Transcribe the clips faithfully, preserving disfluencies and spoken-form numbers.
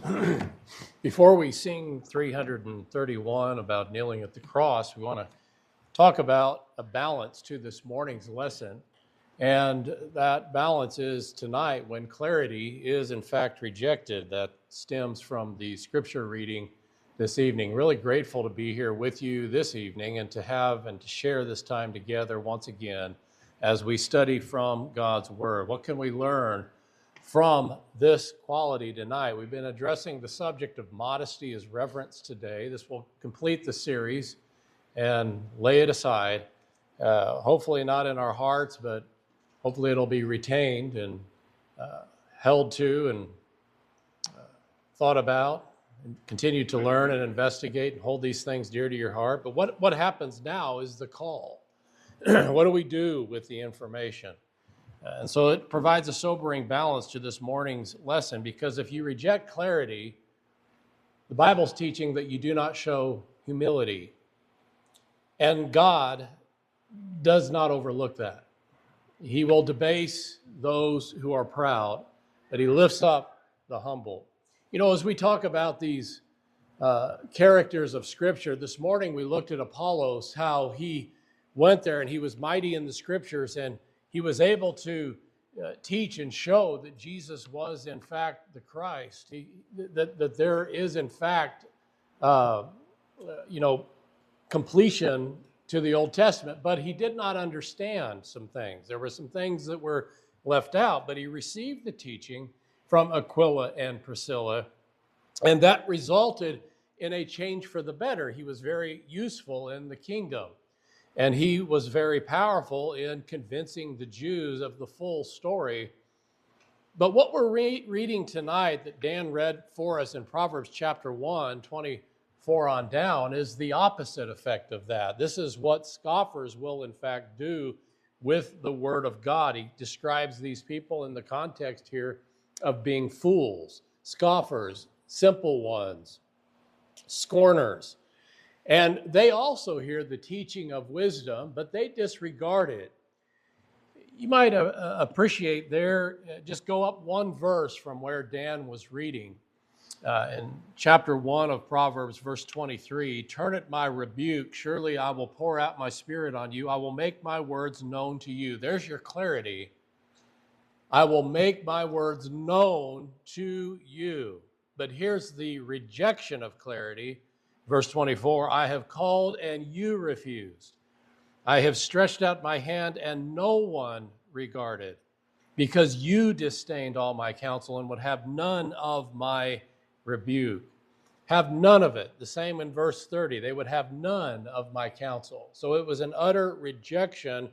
Before we sing three hundred thirty-one about kneeling at the cross, we want to talk about a balance to this morning's lesson. And that balance is tonight when clarity is in fact rejected. That stems from the scripture reading this evening. Really grateful to be here with you this evening and to have and to share this time together once again as we study from God's Word. What can we learn from this quality tonight? We've been addressing the subject of modesty as reverence today. This will complete the series and lay it aside. Uh, hopefully not in our hearts, but hopefully it'll be retained and uh, held to and uh, thought about and continue to learn and investigate and hold these things dear to your heart. But what, what happens now is the call. What do we do with the information? And so it provides a sobering balance to this morning's lesson, because if you reject clarity, the Bible's teaching that you do not show humility. And God does not overlook that. He will debase those who are proud, but he lifts up the humble. You know, as we talk about these uh, characters of Scripture, this morning we looked at Apollos, how he went there and he was mighty in the Scriptures, and he was able to uh, teach and show that Jesus was in fact the Christ, he, that, that there is in fact, uh, you know, completion to the Old Testament, but he did not understand some things. There were some things that were left out, but he received the teaching from Aquila and Priscilla, and that resulted in a change for the better. He was very useful in the kingdom. And he was very powerful in convincing the Jews of the full story. But what we're re- reading tonight that Dan read for us in Proverbs chapter one, twenty-four on down, is the opposite effect of that. This is what scoffers will in fact do with the word of God. He describes these people in the context here of being fools, scoffers, simple ones, scorners. And they also hear the teaching of wisdom, but they disregard it. You might uh, appreciate there, uh, just go up one verse from where Dan was reading. Uh, in chapter one of Proverbs, verse twenty-three, turn at my rebuke, surely I will pour out my spirit on you. I will make my words known to you. There's your clarity. I will make my words known to you. But here's the rejection of clarity. Verse twenty-four, I have called and you refused. I have stretched out my hand and no one regarded, because you disdained all my counsel and would have none of my rebuke. Have none of it. The same in verse thirty, they would have none of my counsel. So it was an utter rejection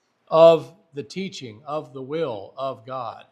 of the teaching, of the will of God.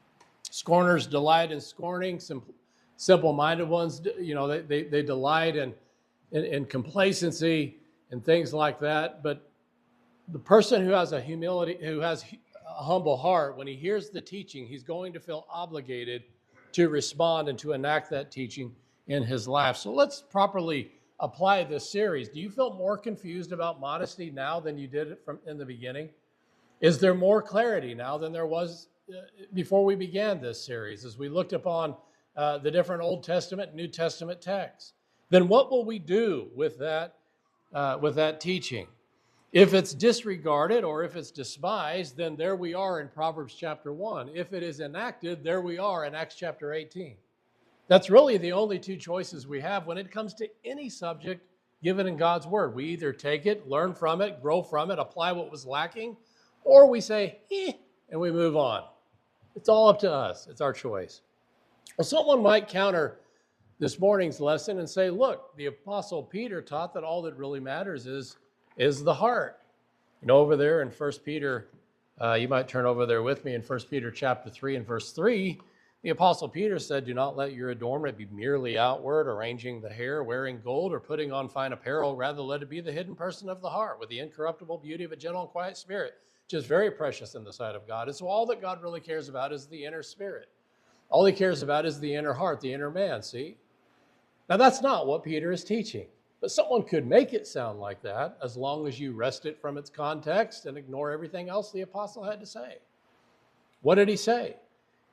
Scorners delight in scorning. Simple, simple-minded ones, you know, they, they, they delight in In, in complacency and things like that. But the person who has a humility, who has a humble heart, when he hears the teaching, he's going to feel obligated to respond and to enact that teaching in his life. So let's properly apply this series. Do you feel more confused about modesty now than you did from in the beginning? Is there more clarity now than there was before we began this series, as we looked upon uh, the different Old Testament, New Testament texts? Then what will we do with that, uh, with that teaching? If it's disregarded or if it's despised, then there we are in Proverbs chapter one. If it is enacted, there we are in Acts chapter eighteen. That's really the only two choices we have when it comes to any subject given in God's Word. We either take it, learn from it, grow from it, apply what was lacking, or we say, eh, and we move on. It's all up to us. It's our choice. Well, someone might counter this morning's lesson and say, look, the Apostle Peter taught that all that really matters is, is the heart. You know, over there in First Peter, uh, you might turn over there with me in First Peter chapter three and verse three, the Apostle Peter said, do not let your adornment be merely outward, arranging the hair, wearing gold, or putting on fine apparel. Rather, let it be the hidden person of the heart, with the incorruptible beauty of a gentle and quiet spirit, which is very precious in the sight of God. And so all that God really cares about is the inner spirit. All he cares about is the inner heart, the inner man, see? Now, that's not what Peter is teaching, but someone could make it sound like that as long as you wrest it from its context and ignore everything else the apostle had to say. What did he say?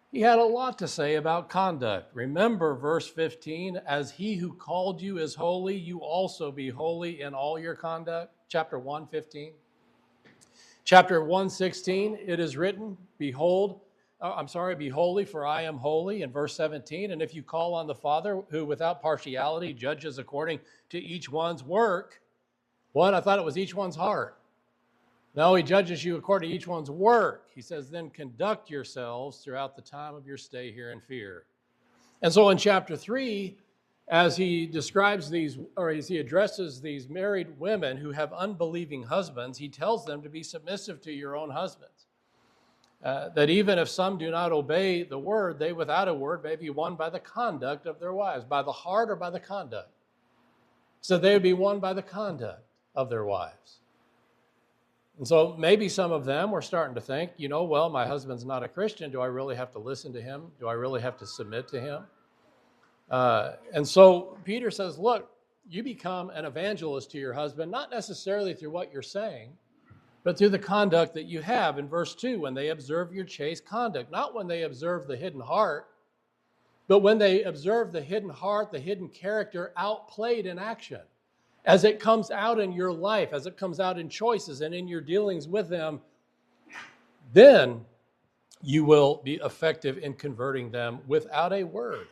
He had a lot to say about conduct. Remember verse fifteen, as he who called you is holy, you also be holy in all your conduct. Chapter one fifteen. Chapter one sixteen, it is written, behold, uh, I'm sorry, be holy, for I am holy, in verse seventeen. And if you call on the Father, who without partiality judges according to each one's work, what? I thought it was each one's heart. No, he judges you according to each one's work. He says, then conduct yourselves throughout the time of your stay here in fear. And so in chapter three, as he describes these, or as he addresses these married women who have unbelieving husbands, he tells them to be submissive to your own husbands. Uh, that even if some do not obey the word, they without a word may be won by the conduct of their wives, by the heart or by the conduct. So they would be won by the conduct of their wives. And so maybe some of them were starting to think, you know, well, my husband's not a Christian. Do I really have to listen to him? Do I really have to submit to him? Uh, and so Peter says, look, you become an evangelist to your husband, not necessarily through what you're saying, but through the conduct that you have. In verse two, when they observe your chaste conduct, not when they observe the hidden heart, but when they observe the hidden heart, the hidden character outplayed in action. As it comes out in your life, as it comes out in choices and in your dealings with them, then you will be effective in converting them without a word.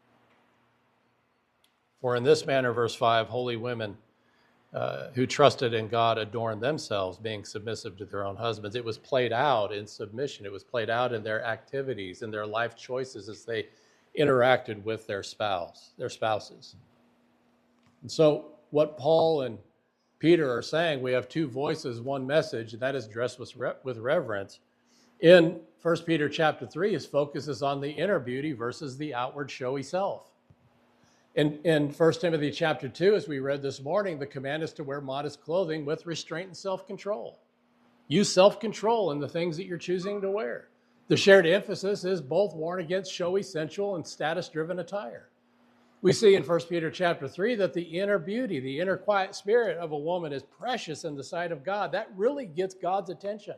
For in this manner, verse five, holy women uh, who trusted in God adorned themselves, being submissive to their own husbands. It was played out in submission. It was played out in their activities, in their life choices as they interacted with their spouse, their spouses. And so what Paul and Peter are saying, we have two voices, one message, and that is dressed with, with reverence. In First Peter chapter three, his focus is on the inner beauty versus the outward showy self. In, in First Timothy chapter two, as we read this morning, the command is to wear modest clothing with restraint and self-control. Use self-control in the things that you're choosing to wear. The shared emphasis is both warn against showy, sensual, and status-driven attire. We see in First Peter chapter three that the inner beauty, the inner quiet spirit of a woman is precious in the sight of God. That really gets God's attention.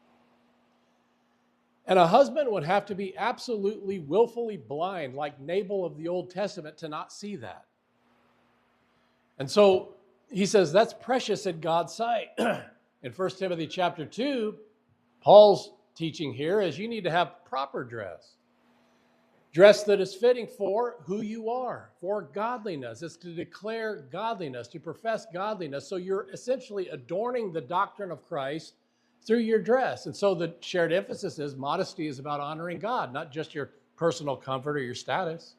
And a husband would have to be absolutely willfully blind, like Nabal of the Old Testament, to not see that. And so he says that's precious in God's sight. In First Timothy chapter two, Paul's teaching here is you need to have proper dress. Dress that is fitting for who you are, for godliness. It's to declare godliness, to profess godliness. So you're essentially adorning the doctrine of Christ through your dress. And so the shared emphasis is modesty is about honoring God, not just your personal comfort or your status.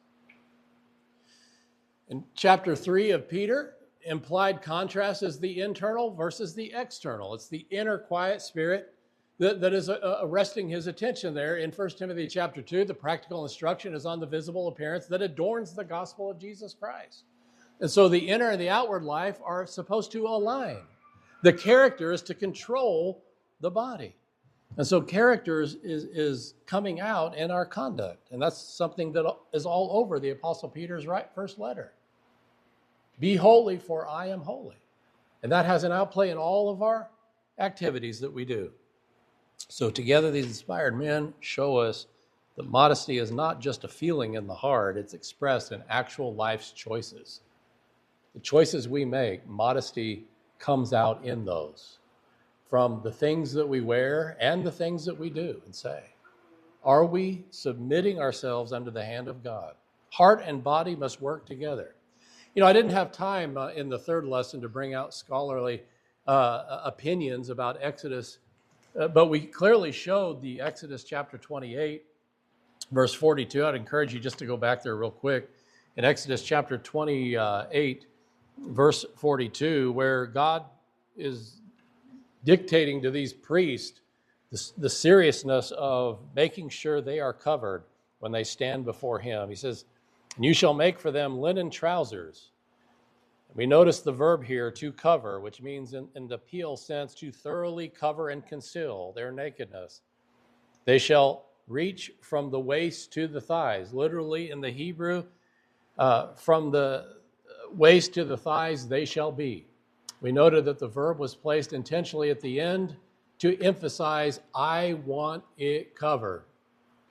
In chapter three of Peter, implied contrast is the internal versus the external. It's the inner quiet spirit that, that is uh, arresting his attention there. In First Timothy chapter two, the practical instruction is on the visible appearance that adorns the gospel of Jesus Christ. And so the inner and the outward life are supposed to align. The character is to control the body. And so character is, is, is coming out in our conduct. And that's something that is all over the Apostle Peter's right first letter. Be holy, for I am holy. And that has an outplay in all of our activities that we do. So together, these inspired men show us that modesty is not just a feeling in the heart, it's expressed in actual life's choices. The choices we make, modesty comes out in those. From the things that we wear and the things that we do and say. Are we submitting ourselves under the hand of God? Heart and body must work together. You know, I didn't have time uh, in the third lesson to bring out scholarly uh, opinions about Exodus, uh, but we clearly showed the Exodus chapter twenty-eight, verse forty-two. I'd encourage you just to go back there real quick. In Exodus chapter twenty-eight, verse forty-two, where God is dictating to these priests the, the seriousness of making sure they are covered when they stand before him. He says, and you shall make for them linen trousers. We notice the verb here, to cover, which means in, in the Peel sense, to thoroughly cover and conceal their nakedness. They shall reach from the waist to the thighs. Literally in the Hebrew, uh, from the waist to the thighs, they shall be. We noted that the verb was placed intentionally at the end to emphasize, I want it covered.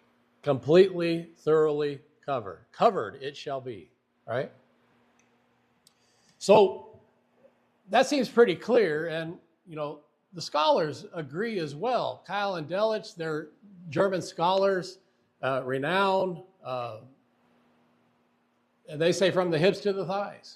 Completely, thoroughly covered. Covered it shall be, right? So that seems pretty clear, and you know the scholars agree as well. Keil and Delitzsch, they're German scholars, uh, renowned, uh, and they say from the hips to the thighs.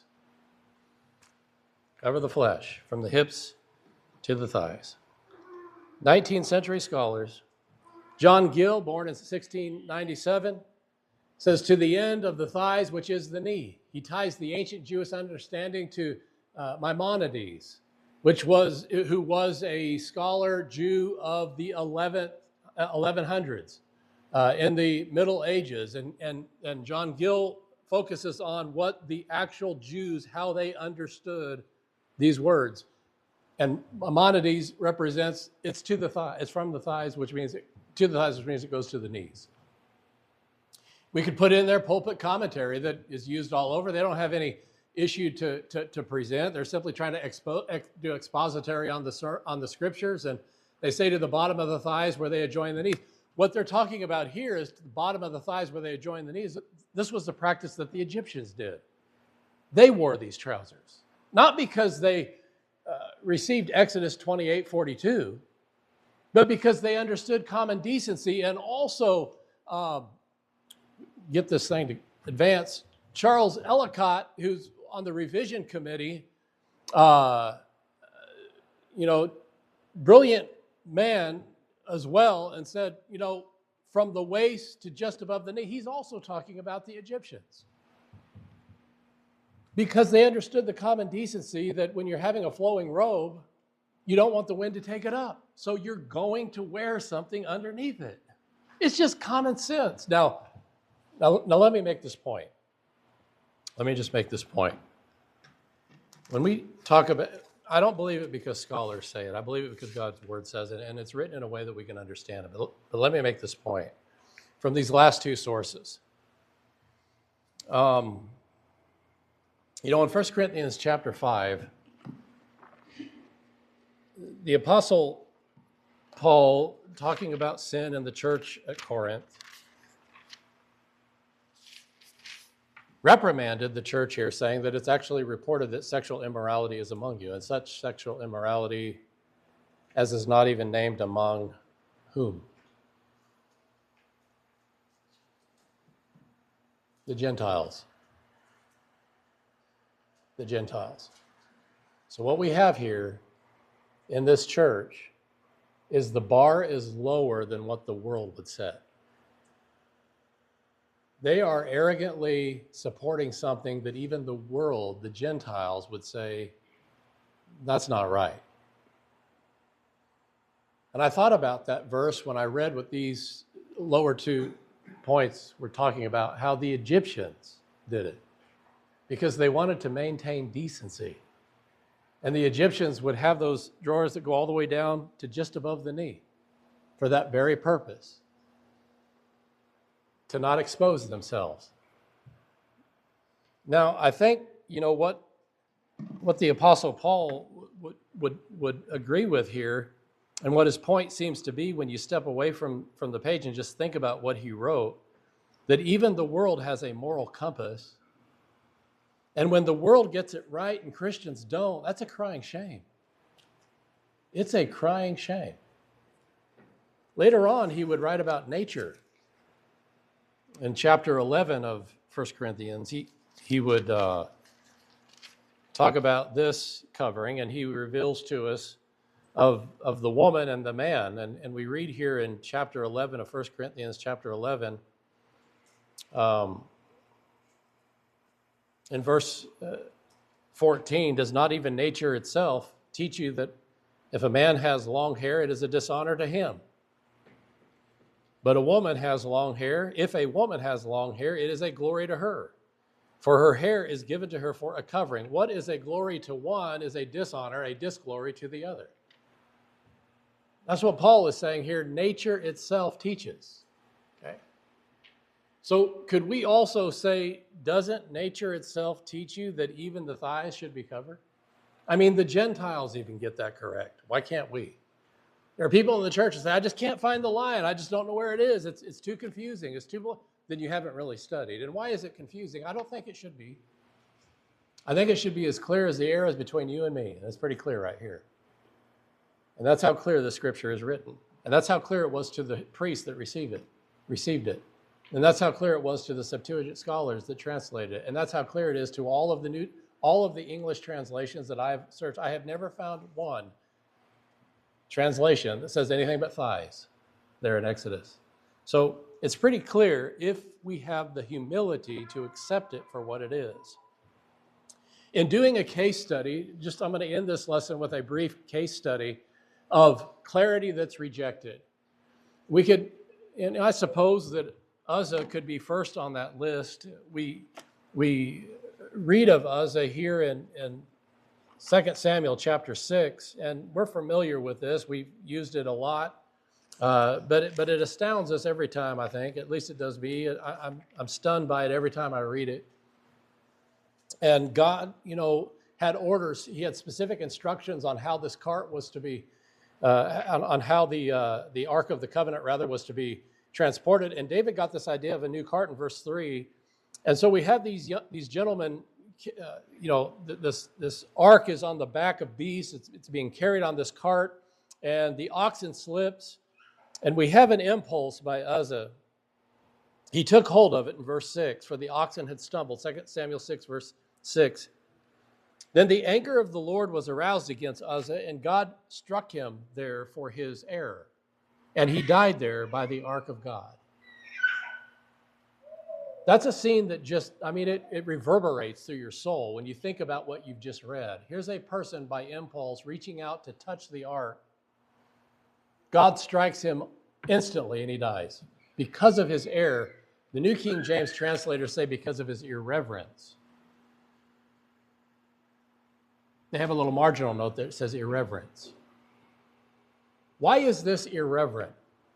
Cover the flesh from the hips to the thighs. nineteenth century scholars. John Gill, born in sixteen ninety-seven, says to the end of the thighs, which is the knee. He ties the ancient Jewish understanding to uh, Maimonides, which was who was a scholar Jew of the eleventh, eleven hundreds uh, in the Middle Ages, and and and John Gill focuses on what the actual Jews, how they understood these words. And Maimonides represents it's to the thigh, it's from the thighs, which means it, to the thighs, which means it goes to the knees. We could put in their pulpit commentary that is used all over. They don't have any issue to, to, to present. They're simply trying to expo, ex, do expository on the, on the scriptures, and they say to the bottom of the thighs where they adjoin the knees. What they're talking about here is to the bottom of the thighs where they adjoin the knees. This was the practice that the Egyptians did. They wore these trousers, not because they uh, received Exodus twenty-eight forty-two, but because they understood common decency and also, um, get this thing to advance, Charles Ellicott, who's on the revision committee, uh, you know, brilliant man as well, and said, you know, from the waist to just above the knee, he's also talking about the Egyptians. Because they understood the common decency that when you're having a flowing robe, you don't want the wind to take it up. So you're going to wear something underneath it. It's just common sense. Now, now, now let me make this point. Let me just make this point. When we talk about, I don't believe it because scholars say it. I believe it because God's word says it, and it's written in a way that we can understand it. But, but let me make this point from these last two sources. Um, you know, in First Corinthians chapter five, the Apostle Paul, talking about sin in the church at Corinth, reprimanded the church here, saying that it's actually reported that sexual immorality is among you, and such sexual immorality as is not even named among whom? The Gentiles. The Gentiles. So what we have here in this church is the bar is lower than what the world would set. They are arrogantly supporting something that even the world, the Gentiles, would say, that's not right. And I thought about that verse when I read what these lower two points were talking about, how the Egyptians did it, because they wanted to maintain decency. And the Egyptians would have those drawers that go all the way down to just above the knee for that very purpose, to not expose themselves. Now, I think, you know, what what the Apostle Paul would, would, would agree with here, and what his point seems to be when you step away from, from the page and just think about what he wrote, that even the world has a moral compass, and when the world gets it right and Christians don't, that's a crying shame. It's a crying shame. Later on, he would write about nature. In chapter eleven of First Corinthians, he, he would uh, talk about this covering, and he reveals to us of, of the woman and the man. And, and we read here in chapter eleven of First Corinthians, chapter eleven, um, in verse uh, fourteen, does not even nature itself teach you that if a man has long hair, it is a dishonor to him? But a woman has long hair. If a woman has long hair, it is a glory to her, for her hair is given to her for a covering. What is a glory to one is a dishonor, a disglory to the other. That's what Paul is saying here. Nature itself teaches. Okay? So could we also say, doesn't nature itself teach you that even the thighs should be covered? I mean, the Gentiles even get that correct. Why can't we? There are people in the church that say, I just can't find the line. I just don't know where it is. It's, it's too confusing. It's too, then you haven't really studied. And why is it confusing? I don't think it should be. I think it should be as clear as the air is between you and me. That's pretty clear right here. And that's how clear the scripture is written. And that's how clear it was to the priests that received it, received it. And that's how clear it was to the Septuagint scholars that translated it. And that's how clear it is to all of the new, all of the English translations that I've searched. I have never found one translation that says anything but thighs there in Exodus. So it's pretty clear if we have the humility to accept it for what it is. In doing a case study, just I'm going to end this lesson with a brief case study of clarity that's rejected. We could, and I suppose that Uzzah could be first on that list. We we read of Uzzah here in, in Second Samuel chapter six, and we're familiar with this. We've used it a lot, uh, but it, but it astounds us every time. I think, at least it does me. I, I'm I'm stunned by it every time I read it. And God, you know, had orders. He had specific instructions on how this cart was to be, uh, on, on how the uh, the Ark of the Covenant rather was to be transported. And David got this idea of a new cart in verse three, and so we have these these gentlemen. Uh, you know, this this ark is on the back of beasts. It's, it's being carried on this cart, and the oxen slips, and we have an impulse by Uzzah. He took hold of it in verse six, for the oxen had stumbled. Second Samuel six, verse six. Then the anger of the Lord was aroused against Uzzah, and God struck him there for his error, and he died there by the ark of God. That's a scene that just, I mean, it, it reverberates through your soul when you think about what you've just read. Here's a person by impulse reaching out to touch the ark. God strikes him instantly and he dies because of his error. The New King James translators say because of his irreverence. They have a little marginal note there that says irreverence. Why is this irreverent?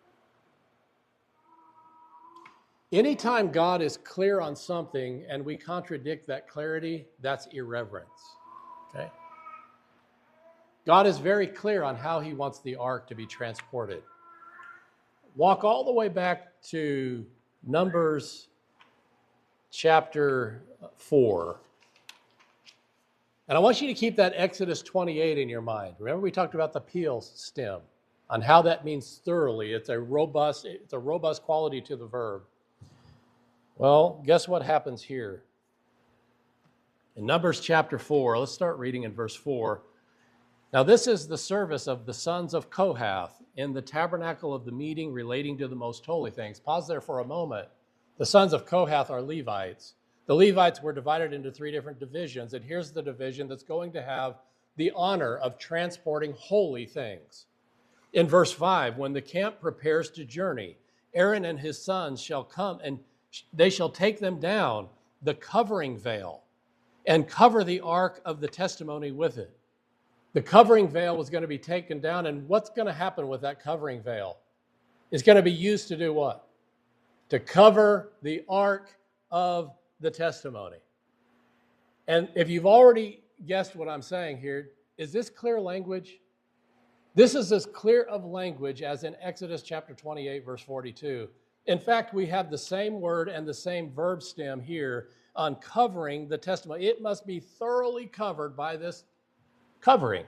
Anytime God is clear on something and we contradict that clarity, that's irreverence. Okay? God is very clear on how he wants the ark to be transported. Walk all the way back to Numbers chapter four. And I want you to keep that Exodus twenty-eight in your mind. Remember we talked about the Piel stem, on how that means thoroughly. It's a robust, it's a robust quality to the verb. Well, guess what happens here? In Numbers chapter four, let's start reading in verse four. Now this is the service of the sons of Kohath in the tabernacle of the meeting relating to the most holy things. Pause there for a moment. The sons of Kohath are Levites. The Levites were divided into three different divisions, and here's the division that's going to have the honor of transporting holy things. In verse five, when the camp prepares to journey, Aaron and his sons shall come, and they shall take them down the covering veil and cover the ark of the testimony with it. The covering veil was going to be taken down, and what's going to happen with that covering veil? It's going to be used to do what? To cover the ark of the testimony. And if you've already guessed what I'm saying here, is this clear language? This is as clear of language as in Exodus chapter twenty-eight, verse forty-two. In fact, we have the same word and the same verb stem here on covering the testimony. It must be thoroughly covered by this covering.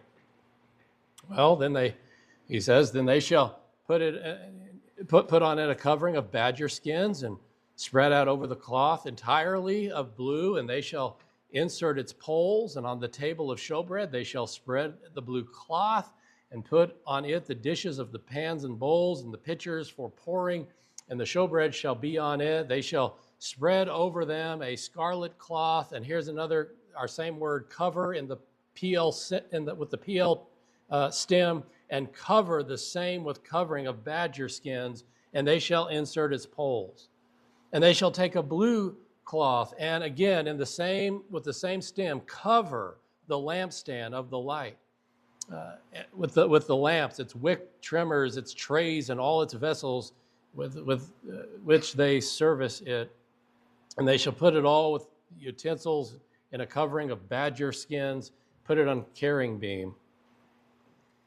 Well, then they, he says, then they shall put it, put, put on it a covering of badger skins and spread out over the cloth entirely of blue, and they shall insert its poles, and on the table of showbread they shall spread the blue cloth and put on it the dishes of the pans and bowls and the pitchers for pouring, and the showbread shall be on it. They shall spread over them a scarlet cloth, and here's another, our same word, cover in the P L in the, with the P L uh, stem, and cover the same with covering of badger skins, and they shall insert its poles. And they shall take a blue cloth, and again in the same with the same stem cover the lampstand of the light uh, with the with the lamps, its wick trimmers, its trays, and all its vessels with with uh, which they service it. And they shall put it all with utensils in a covering of badger skins. Put it on carrying beam.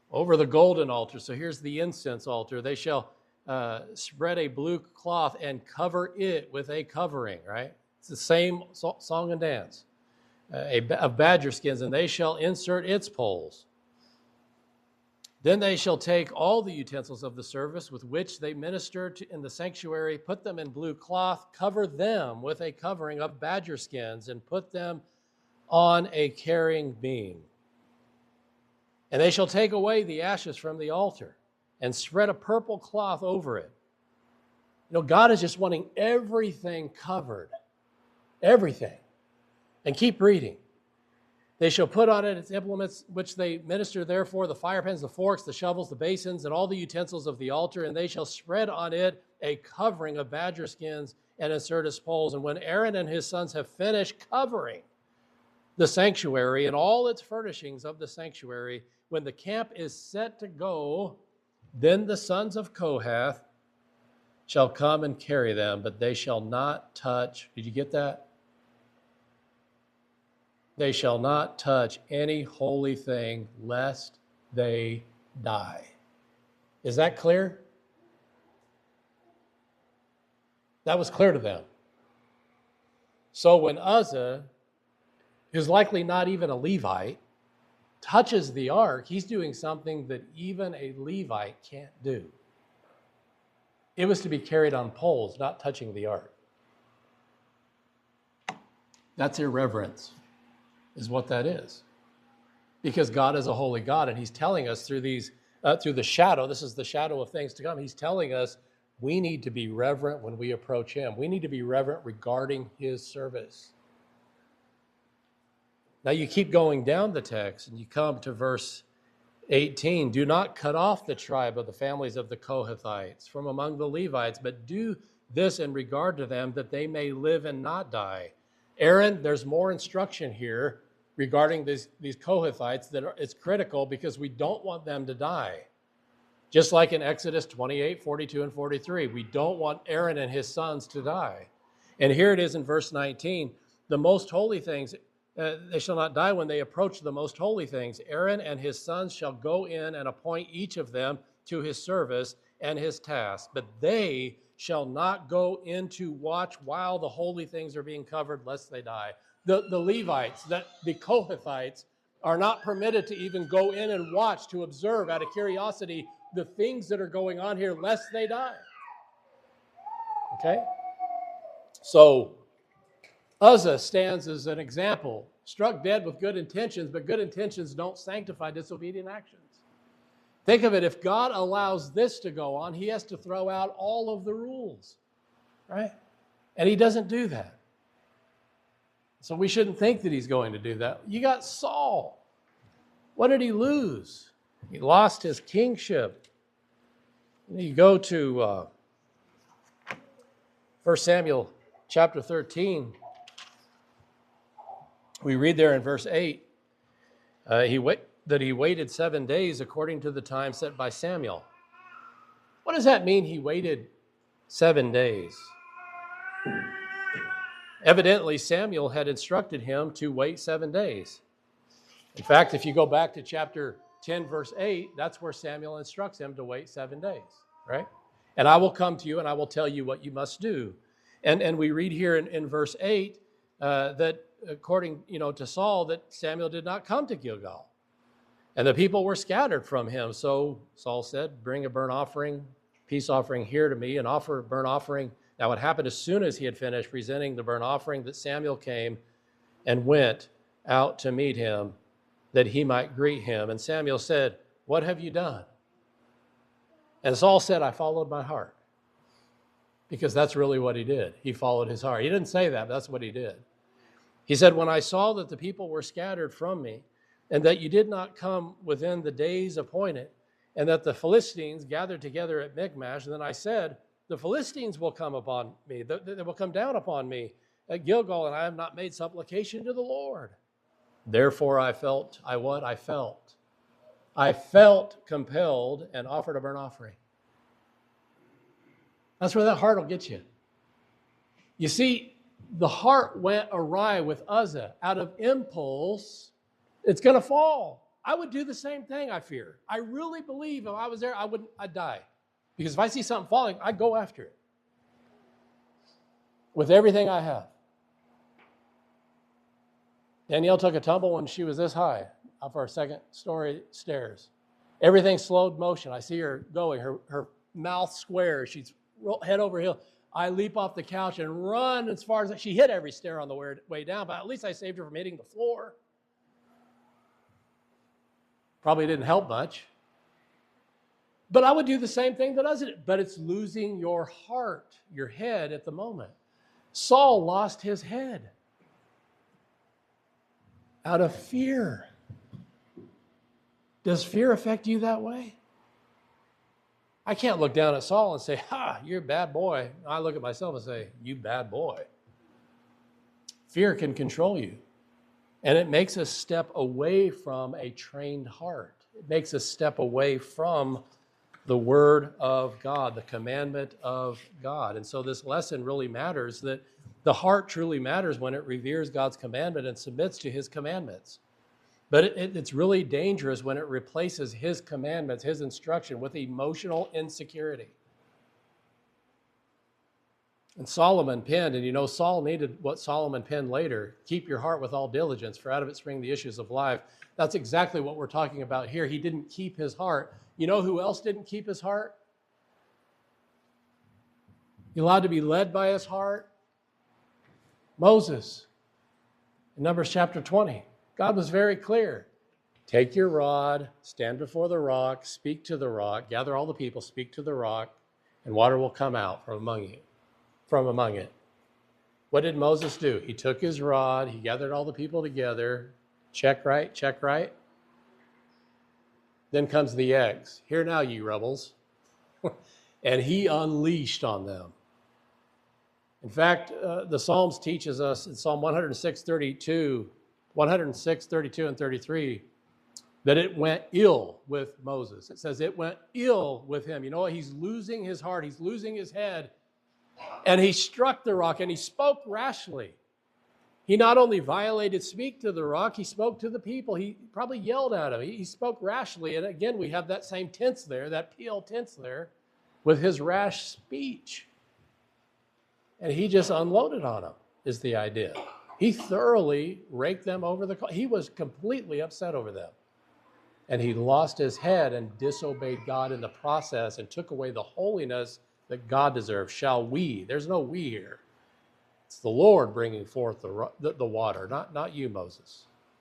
over the golden altar. So here's the incense altar. They shall uh, spread a blue cloth and cover it with a covering, right? It's the same so- song and dance uh, a, of badger skins, and they shall insert its poles. Then they shall take all the utensils of the service with which they minister to, in the sanctuary, put them in blue cloth, cover them with a covering of badger skins, and put them on a carrying beam. And they shall take away the ashes from the altar and spread a purple cloth over it. You know, God is just wanting everything covered, everything. And keep reading. They shall put on it its implements which they minister therefore, the fire pans, the forks, the shovels, the basins, and all the utensils of the altar, and they shall spread on it a covering of badger skins and insert its poles. And when Aaron and his sons have finished covering the sanctuary and all its furnishings of the sanctuary, when the camp is set to go, then the sons of Kohath shall come and carry them, but they shall not touch. Did you get that? They shall not touch any holy thing, lest they die. Is that clear? That was clear to them. So when Uzzah, who's likely not even a Levite, touches the ark, he's doing something that even a Levite can't do. It was to be carried on poles, not touching the ark. That's irreverence, is what that is. Because God is a holy God, and he's telling us through these, uh, through the shadow, this is the shadow of things to come, he's telling us we need to be reverent when we approach him. We need to be reverent regarding his service. Now you keep going down the text and you come to verse eighteen. Do not cut off the tribe of the families of the Kohathites from among the Levites, but do this in regard to them, that they may live and not die. Aaron, there's more instruction here regarding these, these Kohathites that are, it's critical because we don't want them to die. Just like in Exodus twenty-eight, forty-two, and forty-three, we don't want Aaron and his sons to die. And here it is in verse nineteen, the most holy things, Uh, they shall not die when they approach the most holy things. Aaron and his sons shall go in and appoint each of them to his service and his task, but they shall not go in to watch while the holy things are being covered, lest they die. The, the Levites, the, the Kohathites, are not permitted to even go in and watch, to observe out of curiosity the things that are going on here, lest they die. Okay? So, Uzzah stands as an example, struck dead with good intentions, but good intentions don't sanctify disobedient actions. Think of it, if God allows this to go on, he has to throw out all of the rules, right? And he doesn't do that. So we shouldn't think that he's going to do that. You got Saul. What did he lose? He lost his kingship. You go to uh, First Samuel chapter thirteen. We read there in verse eight, uh, he wait, that he waited seven days according to the time set by Samuel. What does that mean, he waited seven days? Evidently, Samuel had instructed him to wait seven days. In fact, if you go back to chapter ten, verse eight, that's where Samuel instructs him to wait seven days, right? And I will come to you and I will tell you what you must do. And, and we read here in, in verse eight uh, that according, you know, to Saul, that Samuel did not come to Gilgal. And the people were scattered from him. So Saul said, bring a burnt offering, peace offering here to me, and offer a burnt offering. Now it happened as soon as he had finished presenting the burnt offering that Samuel came and went out to meet him, that he might greet him. And Samuel said, what have you done? And Saul said, I followed my heart. Because that's really what he did. He followed his heart. He didn't say that, but that's what he did. He said, when I saw that the people were scattered from me, and that you did not come within the days appointed, and that the Philistines gathered together at Michmash, then I said, the Philistines will come upon me, they will come down upon me at Gilgal, and I have not made supplication to the Lord. Therefore I felt, I what? I felt. I felt compelled and offered a burnt offering. That's where that heart will get you. You see, the heart went awry with Uzzah. Out of impulse, it's going to fall. I would do the same thing, I fear. I really believe if I was there, I wouldn't, I'd die. Because if I see something falling, I'd go after it with everything I have. Danielle took a tumble when she was this high off our second story stairs. Everything slowed motion. I see her going, her, her mouth square. She's head over heel. I leap off the couch and run as far as she hit every stair on the way, way down, but at least I saved her from hitting the floor. Probably didn't help much. But I would do the same thing that does it. But it's losing your heart, your head at the moment. Saul lost his head out of fear. Does fear affect you that way? I can't look down at Saul and say, ha, you're a bad boy. I look at myself and say, you bad boy. Fear can control you. And it makes us step away from a trained heart. It makes us step away from the word of God, the commandment of God. And so this lesson really matters, that the heart truly matters when it reveres God's commandment and submits to his commandments. But it, it, it's really dangerous when it replaces his commandments, his instruction, with emotional insecurity. And Solomon penned, and you know, Saul needed what Solomon penned later, keep your heart with all diligence, for out of it spring the issues of life. That's exactly what we're talking about here. He didn't keep his heart. You know who else didn't keep his heart? He allowed to be led by his heart? Moses. In Numbers chapter twenty, God was very clear. Take your rod, stand before the rock, speak to the rock, gather all the people, speak to the rock, and water will come out from among you. From among it. What did Moses do? He took his rod, he gathered all the people together, check right, check right. Then comes the eggs. Here now, you rebels. And he unleashed on them. In fact, uh, the Psalms teaches us in Psalm one oh six, thirty-two, one oh six, thirty-two, and thirty-three, that it went ill with Moses. It says it went ill with him. You know what? He's losing his heart. He's losing his head. And he struck the rock and he spoke rashly. He not only violated speak to the rock, he spoke to the people. He probably yelled at him. He, he spoke rashly. And again, we have that same tense there, that P L tense there, with his rash speech. And he just unloaded on them, is the idea. He thoroughly raked them over the... He was completely upset over them. And he lost his head and disobeyed God in the process and took away the holiness that God deserves. Shall we? There's no we here. It's the Lord bringing forth the, the, the water, not, not you, Moses.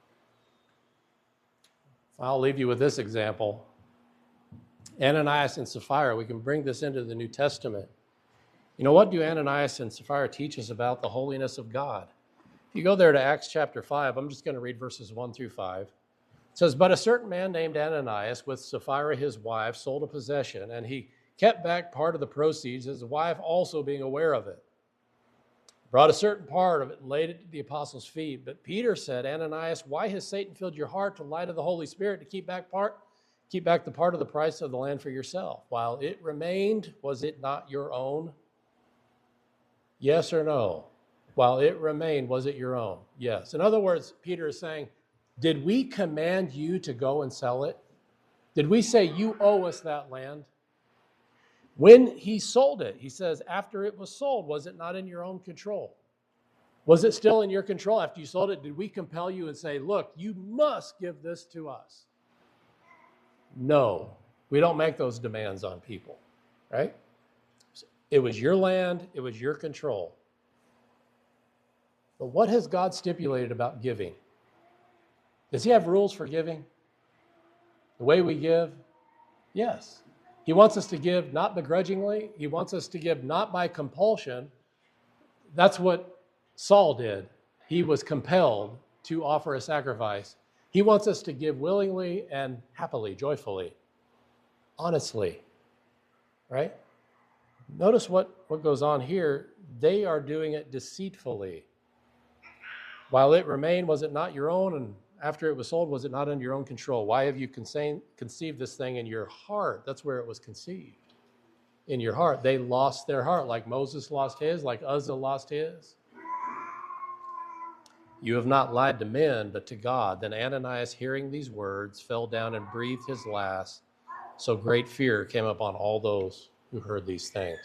I'll leave you with this example. Ananias and Sapphira, we can bring this into the New Testament. You know, what do Ananias and Sapphira teach us about the holiness of God? If you go there to Acts chapter five, I'm just going to read verses one through five. It says, but a certain man named Ananias with Sapphira his wife sold a possession, and he kept back part of the proceeds, his wife also being aware of it. Brought a certain part of it and laid it at the apostles' feet. But Peter said, Ananias, why has Satan filled your heart to lie to the Holy Spirit to keep back part, keep back the part of the price of the land for yourself? While it remained, was it not your own? Yes or no? While it remained, was it your own? Yes. In other words, Peter is saying, did we command you to go and sell it? Did we say you owe us that land? When he sold it, he says, after it was sold, was it not in your own control? Was it still in your control after you sold it? Did we compel you and say, look, you must give this to us? No, we don't make those demands on people, right? It was your land, it was your control. But what has God stipulated about giving? Does he have rules for giving? The way we give? Yes. He wants us to give not begrudgingly. He wants us to give not by compulsion. That's what Saul did. He was compelled to offer a sacrifice. He wants us to give willingly and happily, joyfully, honestly, right? Notice what, what goes on here. They are doing it deceitfully. While it remained, was it not your own? And after it was sold, was it not under your own control? Why have you conceived this thing in your heart? That's where it was conceived. In your heart. They lost their heart, like Moses lost his, like Uzzah lost his. You have not lied to men, but to God. Then Ananias, hearing these words, fell down and breathed his last. So great fear came upon all those who heard these things.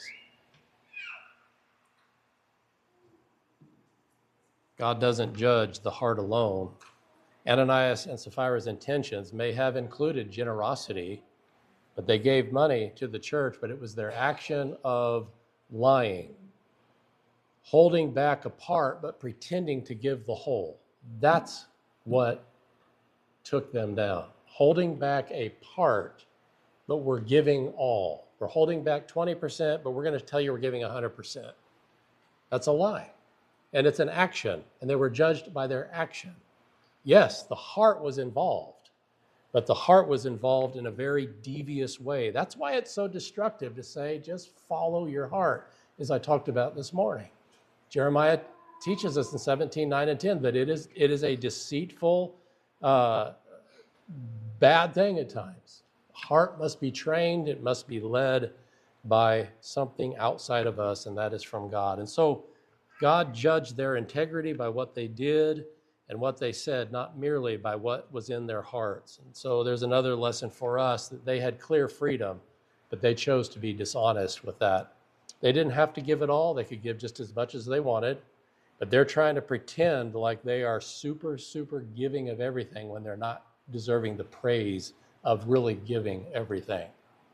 God doesn't judge the heart alone. Ananias and Sapphira's intentions may have included generosity, but they gave money to the church, but it was their action of lying, holding back a part, but pretending to give the whole. That's what took them down. Holding back a part, but we're giving all. We're holding back twenty percent, but we're going to tell you we're giving one hundred percent. That's a lie. And it's an action, and they were judged by their action. Yes, the heart was involved, but the heart was involved in a very devious way. That's why it's so destructive to say, just follow your heart, as I talked about this morning. Jeremiah teaches us in seventeen, nine, and ten that it is, it is a deceitful, uh, bad thing at times. Heart must be trained. It must be led by something outside of us, and that is from God. And so God judged their integrity by what they did and what they said, not merely by what was in their hearts. And so there's another lesson for us, that they had clear freedom, but they chose to be dishonest with that. They didn't have to give it all. They could give just as much as they wanted, but they're trying to pretend like they are super, super giving of everything when they're not deserving the praise of really giving everything.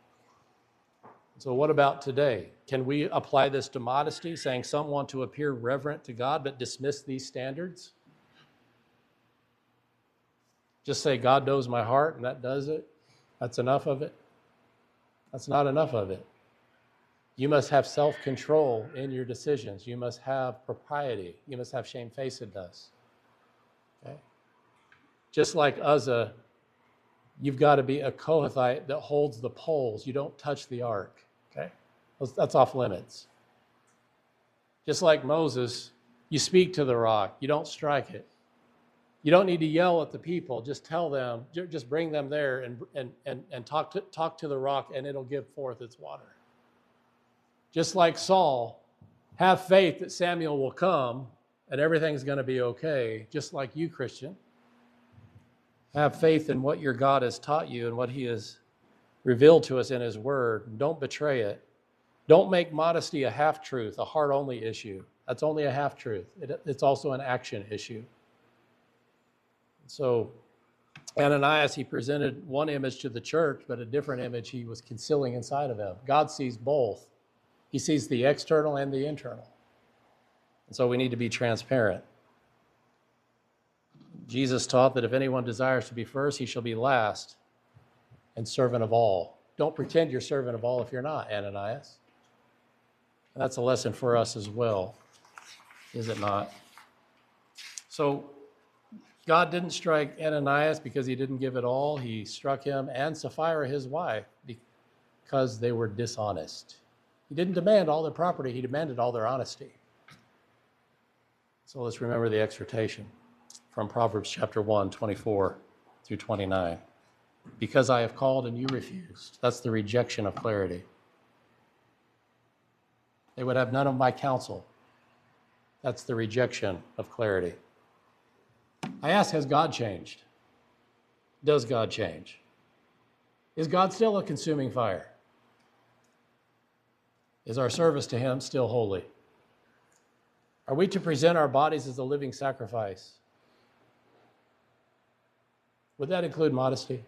So what about today? Can we apply this to modesty, saying some want to appear reverent to God but dismiss these standards? Just say, God knows my heart, and that does it. That's enough of it. That's not enough of it. You must have self-control in your decisions. You must have propriety. You must have shamefacedness. Okay? Just like Uzzah, you've got to be a Kohathite that holds the poles. You don't touch the ark. Okay? That's off limits. Just like Moses, you speak to the rock. You don't strike it. You don't need to yell at the people. Just tell them, just bring them there and, and, and, and talk to, talk to the rock, and it'll give forth its water. Just like Saul, have faith that Samuel will come and everything's going to be okay. Just like you, Christian. Have faith in what your God has taught you and what he has revealed to us in his word. Don't betray it. Don't make modesty a half-truth, a heart-only issue. That's only a half-truth. It, it's also an action issue. So Ananias, he presented one image to the church, but a different image he was concealing inside of him. God sees both. He sees the external and the internal. And so we need to be transparent. Jesus taught that if anyone desires to be first, he shall be last and servant of all. Don't pretend you're servant of all if you're not, Ananias. And that's a lesson for us as well, is it not? So God didn't strike Ananias because he didn't give it all. He struck him and Sapphira, his wife, because they were dishonest. He didn't demand all their property. He demanded all their honesty. So let's remember the exhortation from Proverbs chapter one, twenty-four through twenty-nine. Because I have called and you refused. That's the rejection of clarity. They would have none of my counsel. That's the rejection of clarity. I ask, has God changed? Does God change? Is God still a consuming fire? Is our service to him still holy? Are we to present our bodies as a living sacrifice? Would that include modesty?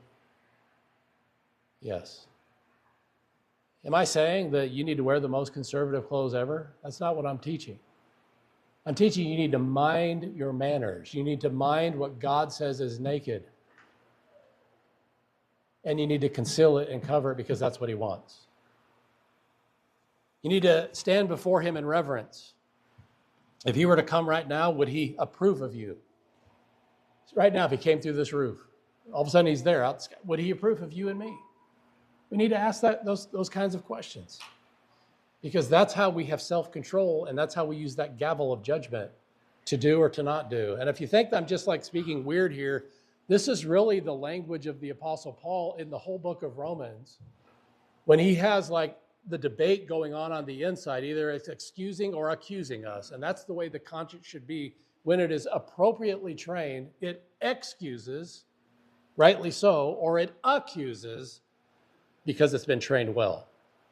Yes. Am I saying that you need to wear the most conservative clothes ever? That's not what I'm teaching. I'm teaching you need to mind your manners. You need to mind what God says is naked. And you need to conceal it and cover it because that's what he wants. You need to stand before him in reverence. If he were to come right now, would he approve of you? Right now, if he came through this roof, all of a sudden he's there, out the sky, would he approve of you and me? We need to ask that those, those kinds of questions. Because that's how we have self-control, and that's how we use that gavel of judgment to do or to not do. And if you think I'm just like speaking weird here, this is really the language of the Apostle Paul in the whole book of Romans. When he has like the debate going on on the inside, either it's excusing or accusing us. And that's the way the conscience should be when it is appropriately trained, it excuses, rightly so, or it accuses because it's been trained well.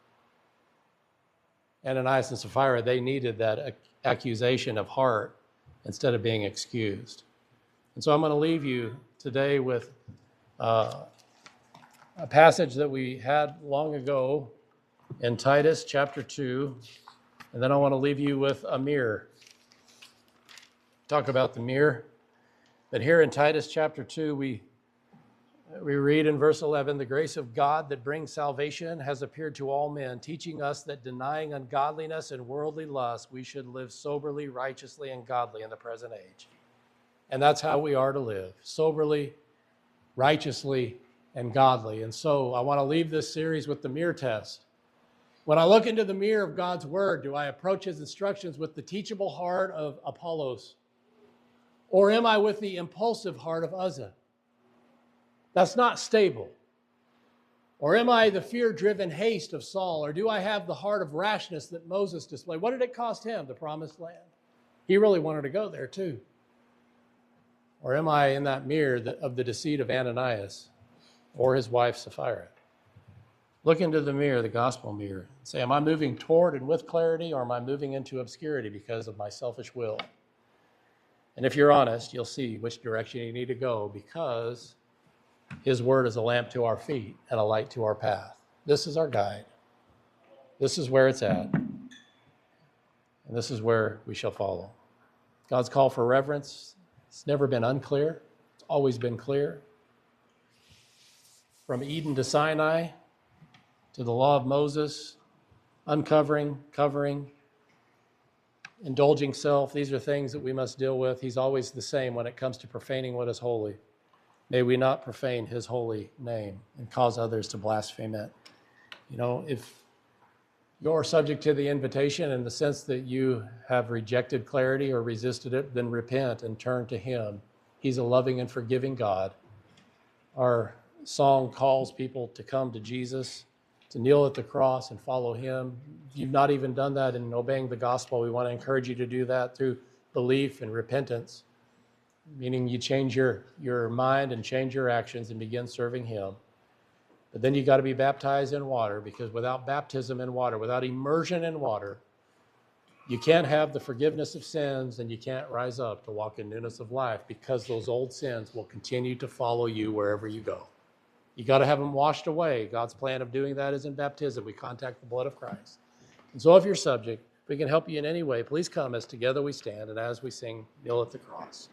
Ananias and Sapphira, they needed that accusation of heart instead of being excused. And so I'm going to leave you today with uh, a passage that we had long ago in Titus chapter two, and then I want to leave you with a mirror. Talk about the mirror. But here in Titus chapter two, we we read in verse eleven, the grace of God that brings salvation has appeared to all men, teaching us that denying ungodliness and worldly lust, we should live soberly, righteously, and godly in the present age. And that's how we are to live, soberly, righteously, and godly. And so I want to leave this series with the mirror test. When I look into the mirror of God's word, do I approach his instructions with the teachable heart of Apollos? Or am I with the impulsive heart of Uzzah? That's not stable. Or am I the fear-driven haste of Saul? Or do I have the heart of rashness that Moses displayed? What did it cost him, the promised land? He really wanted to go there too. Or am I in that mirror of the deceit of Ananias or his wife Sapphira? Look into the mirror, the gospel mirror. Say, am I moving toward and with clarity, or am I moving into obscurity because of my selfish will? And if you're honest, you'll see which direction you need to go, because his word is a lamp to our feet and a light to our path. This is our guide. This is where it's at. And this is where we shall follow. God's call for reverence, it's never been unclear. It's always been clear. From Eden to Sinai, to the law of Moses, uncovering, covering, indulging self, these are things that we must deal with. He's always the same when it comes to profaning what is holy. May we not profane his holy name and cause others to blaspheme it. You know, if you're subject to the invitation in the sense that you have rejected clarity or resisted it, then repent and turn to him. He's a loving and forgiving God. Our song calls people to come to Jesus, to kneel at the cross and follow him. If you've not even done that in obeying the gospel, we want to encourage you to do that through belief and repentance, meaning you change your, your mind and change your actions and begin serving him. But then you got to be baptized in water, because without baptism in water, without immersion in water, you can't have the forgiveness of sins, and you can't rise up to walk in newness of life, because those old sins will continue to follow you wherever you go. You got to have them washed away. God's plan of doing that is in baptism. We contact the blood of Christ. And so if you're subject, if we can help you in any way, please come as together we stand and as we sing, kneel at the cross.